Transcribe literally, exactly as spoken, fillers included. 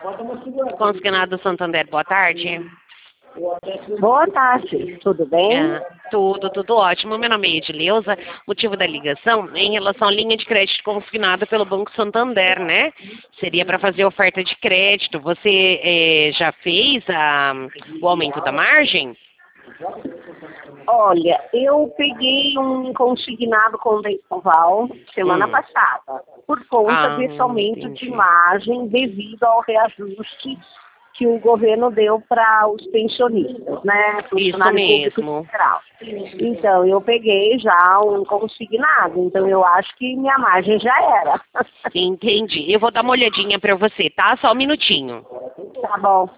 Consignado Santander, boa tarde. Boa tarde, tudo bem? É, tudo, tudo ótimo. Meu nome é Edileuza. Motivo da ligação é em relação à linha de crédito consignada pelo Banco Santander, né? Seria para fazer oferta de crédito. Você é, já fez a, o aumento da margem? Olha, eu peguei um consignado com o Vencoval semana Hum. passada, por conta Ah, desse aumento entendi. de margem devido ao reajuste que o governo deu para os pensionistas, né? Funcionário público mesmo. federal. Então, eu peguei já um consignado, então eu acho que minha margem já era. Entendi. Eu vou dar uma olhadinha para você, tá? Só um minutinho. Tá bom.